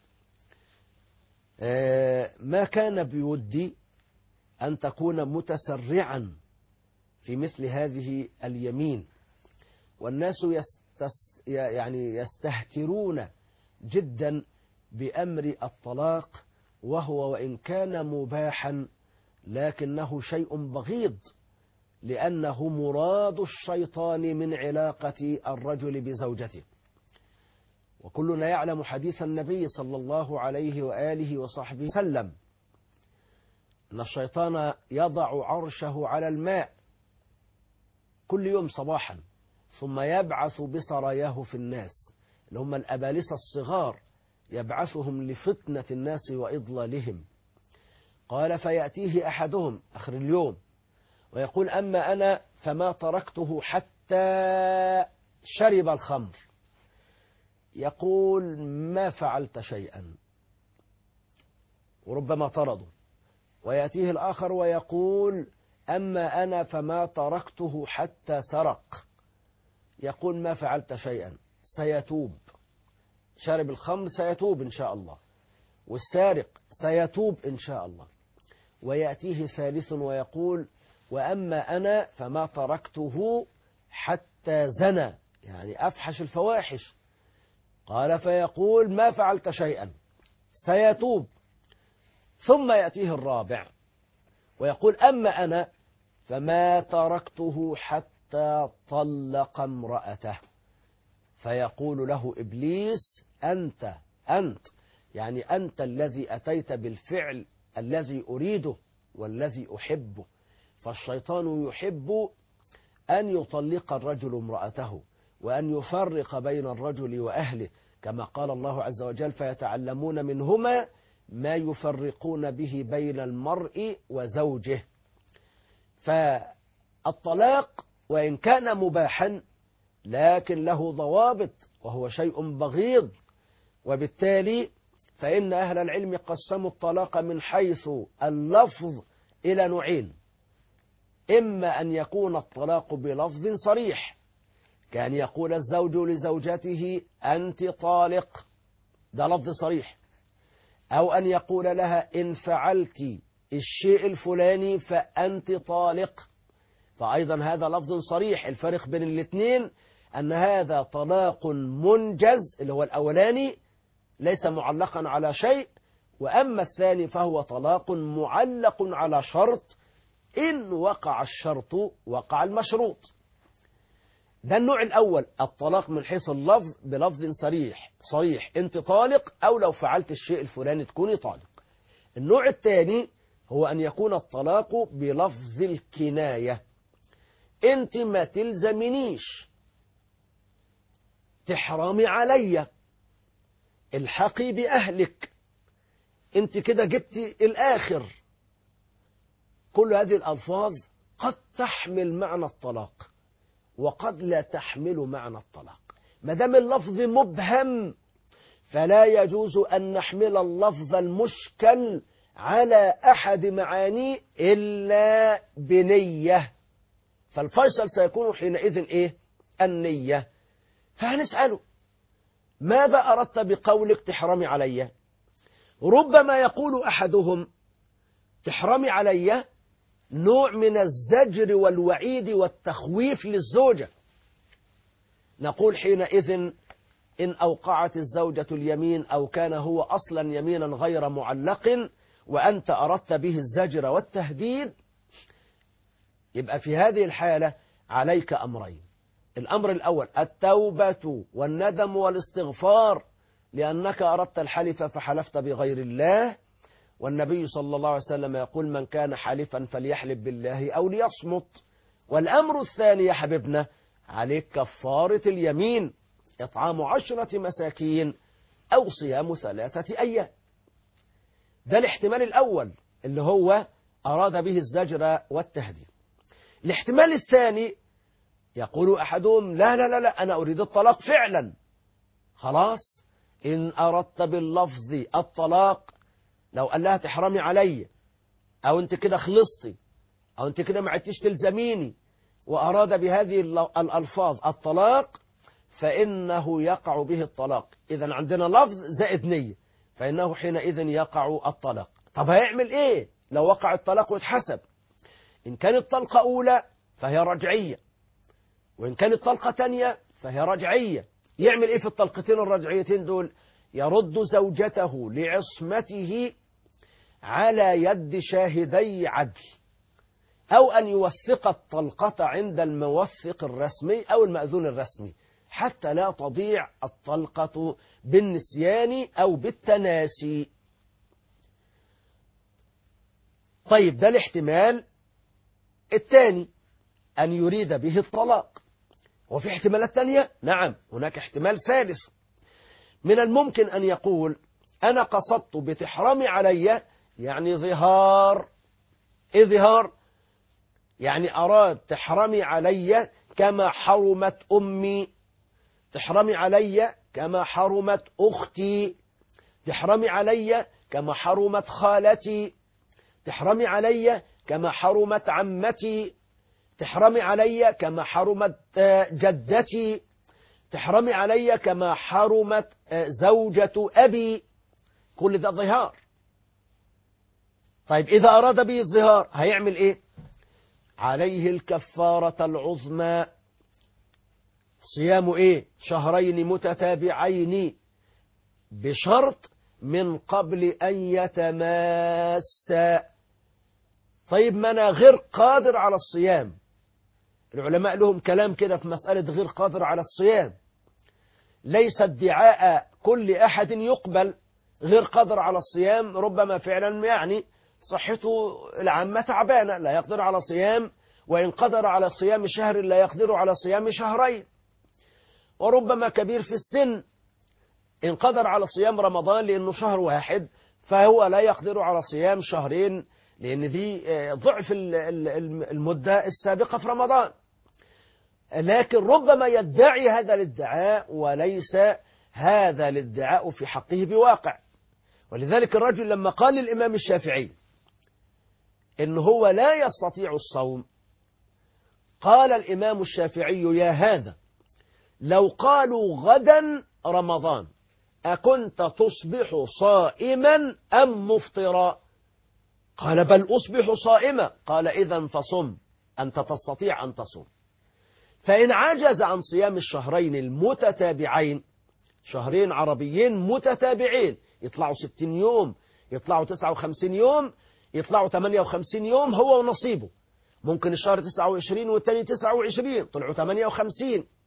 ما كان بودي أن تكون متسرعا في مثل هذه اليمين، والناس يستس يعني يستهترون جدا بأمر الطلاق، وهو وإن كان مباحا لكنه شيء بغيض، لأنه مراد الشيطان من علاقة الرجل بزوجته. وكلنا يعلم حديث النبي صلى الله عليه وآله وصحبه وسلم أن الشيطان يضع عرشه على الماء كل يوم صباحا، ثم يبعث بسراياه في الناس اللي هم الأبالسة الصغار، يبعثهم لفتنة الناس وإضلالهم. قال: فيأتيه أحدهم آخر اليوم ويقول: أما أنا فما تركته حتى شرب الخمر. يقول: ما فعلت شيئا، وربما طرده. ويأتيه الآخر ويقول: أما أنا فما تركته حتى سرق. يقول: ما فعلت شيئا، سيتوب. شارب الخمر سيتوب إن شاء الله، والسارق سيتوب إن شاء الله. ويأتيه ثالث ويقول: وأما أنا فما تركته حتى زنى، يعني أفحش الفواحش. قال: فيقول: ما فعلت شيئا، سيتوب. ثم يأتيه الرابع ويقول: أما أنا فما تركته حتى طلق امرأته. فيقول له إبليس: أنت أنت يعني أنت الذي أتيت بالفعل الذي أريده والذي أحبه. فالشيطان يحب أن يطلق الرجل امرأته وأن يفرق بين الرجل وأهله، كما قال الله عز وجل: فيتعلمون منهما ما يفرقون به بين المرء وزوجه. فالطلاق وإن كان مباحا لكن له ضوابط، وهو شيء بغيض. وبالتالي فإن أهل العلم قسموا الطلاق من حيث اللفظ إلى نوعين: إما أن يكون الطلاق بلفظ صريح، كان يقول الزوج لزوجته: أنت طالق، ده لفظ صريح، أو أن يقول لها: إن فعلت الشيء الفلاني فأنت طالق، فأيضا هذا لفظ صريح. الفرق بين الاثنين أن هذا طلاق منجز اللي هو الأولاني ليس معلقا على شيء، وأما الثاني فهو طلاق معلق على شرط، إن وقع الشرط وقع المشروط. ده النوع الأول، الطلاق من حيث اللفظ بلفظ صريح صريح، أنت طالق، أو لو فعلت الشيء الفلاني تكوني طالق. النوع الثاني هو أن يكون الطلاق بلفظ الكناية، أنت ما تلزمنيش، تحرمي عليا، الحقي بأهلك، أنت كده جبتي الآخر. كل هذه الألفاظ قد تحمل معنى الطلاق وقد لا تحمل معنى الطلاق. ما دام اللفظ مبهم فلا يجوز أن نحمل اللفظ المشكل على أحد معانيه إلا بنية، فالفيصل سيكون حينئذ إيه؟ النية. فهنسأله ماذا أردت بقولك تحرمي علي؟ ربما يقول أحدهم تحرمي علي نوع من الزجر والوعيد والتخويف للزوجة، نقول حينئذ إن أوقعت الزوجة اليمين أو كان هو أصلا يمينا غير معلق وأنت أردت به الزجر والتهديد، يبقى في هذه الحالة عليك أمرين. الأمر الأول التوبة والندم والاستغفار، لأنك أردت الحلف فحلفت بغير الله، والنبي صلى الله عليه وسلم يقول من كان حالفا فليحلف بالله أو ليصمت. والأمر الثاني يا حبيبنا عليك كفارة اليمين، إطعام عشرة مساكين أو صيام ثلاثة أيام. ده الاحتمال الأول اللي هو أراد به الزجر والتهديد. الاحتمال الثاني يقول أحدهم لا لا لا لا أنا أريد الطلاق فعلا. خلاص، إن أردت باللفظ الطلاق، لو قال لها تحرمي علي أو أنت كده خلصتي أو أنت كده ما عدتيش تلزميني، وأراد بهذه الألفاظ الطلاق، فإنه يقع به الطلاق. إذا عندنا لفظ زائد نية، فإنه حينئذ يقع الطلاق. طب هيعمل إيه لو وقع الطلاق واتحسب؟ إن كانت طلقة أولى فهي رجعية، وإن كانت طلقة تانية فهي رجعية. يعمل إيه في الطلقتين الرجعيتين دول؟ يرد زوجته لعصمته على يد شاهدي عدل، أو أن يوثق الطلقة عند الموثق الرسمي أو المأذون الرسمي، حتى لا تضيع الطلقة بالنسيان أو بالتناسي. طيب، ده الاحتمال الثاني، أن يريد به الطلاق. وفي احتمالات تانية؟ نعم، هناك احتمال ثالث. من الممكن أن يقول أنا قصدت بتحرمي علي يعني ظهار. إيه ظهار؟ يعني أراد تحرمي علي كما حرمت أمي، تحرمي علي كما حرمت أختي، تحرمي علي كما حرمت خالتي، تحرمي علي كما حرمت عمتي، تحرمي علي كما حرمت جدتي، تحرمي علي كما حرمت زوجة أبي. كل ده ظهار. طيب، إذا أراد به الظهار هيعمل إيه؟ عليه الكفارة العظمى، صيام إيه؟ شهرين متتابعين، بشرط من قبل أن يتماسا. طيب، ما أنا غير قادر على الصيام. العلماء لهم كلام كده في مسألة غير قادر على الصيام. ليس ادعاء كل أحد يقبل. غير قادر على الصيام ربما فعلا يعني صحته العامة تعبانة لا يقدر على صيام، وإن قدر على صيام شهر لا يقدر على صيام شهرين. وربما كبير في السن، إن قدر على صيام رمضان لأنه شهر واحد فهو لا يقدر على صيام شهرين، لأن دي ضعف المدة السابقة في رمضان. لكن ربما يدعي هذا الادعاء وليس هذا الادعاء في حقه بواقع. ولذلك الرجل لما قال للإمام الشافعي إن هو لا يستطيع الصوم، قال الإمام الشافعي يا هذا لو قالوا غدا رمضان أكنت تصبح صائما أم مفطرا؟ قال بل أصبح صائما. قال إذن فصم، أنت تستطيع أن تصوم. فإن عجز عن صيام الشهرين المتتابعين، شهرين عربيين متتابعين، يطلعوا ستين يوم، يطلعوا تسعة وخمسين يوم، يطلعوا ثمانية وخمسين يوم، هو ونصيبه. ممكن الشهر تسعة وعشرين والتاني تسعة وعشرين، طلعوا ثمانية وخمسين.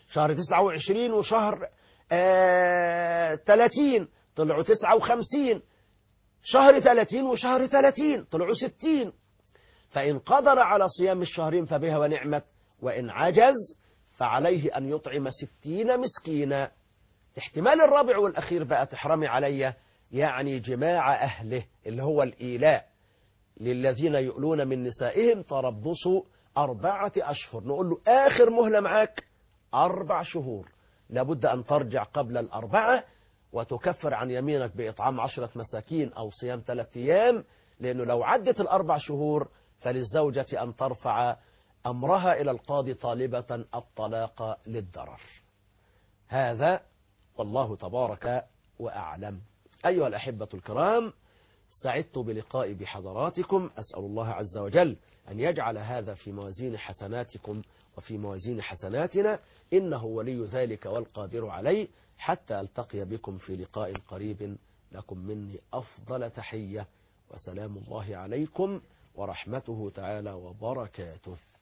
شهر تسعة وعشرين وشهر آه ثلاثين طلعوا تسعة وخمسين، شهر ثلاثين وشهر ثلاثين طلعوا ستين. فإن قدر على صيام الشهرين فبها ونعمت، وإن عجز فعليه أن يطعم ستين مسكينا. احتمال الرابع والأخير بقى تحرمي علي، يعني جماع أهله اللي هو الإيلاء. للذين يؤلون من نسائهم تربص أربعة أشهر، نقول له آخر مهلة معاك أربع شهور، لابد أن ترجع قبل الأربعة وتكفر عن يمينك بإطعام عشرة مساكين أو صيام ثلاثة أيام، لأنه لو عدت الأربع شهور فللزوجة أن ترفع أمرها إلى القاضي طالبة الطلاق للضرر. هذا والله تبارك وأعلم. أيها الأحبة الكرام، سعدت بلقائي بحضراتكم، أسأل الله عز وجل أن يجعل هذا في موازين حسناتكم وفي موازين حسناتنا، إنه ولي ذلك والقادر عليه. حتى ألتقي بكم في لقاء قريب، لكم مني أفضل تحية، وسلام الله عليكم ورحمته تعالى وبركاته.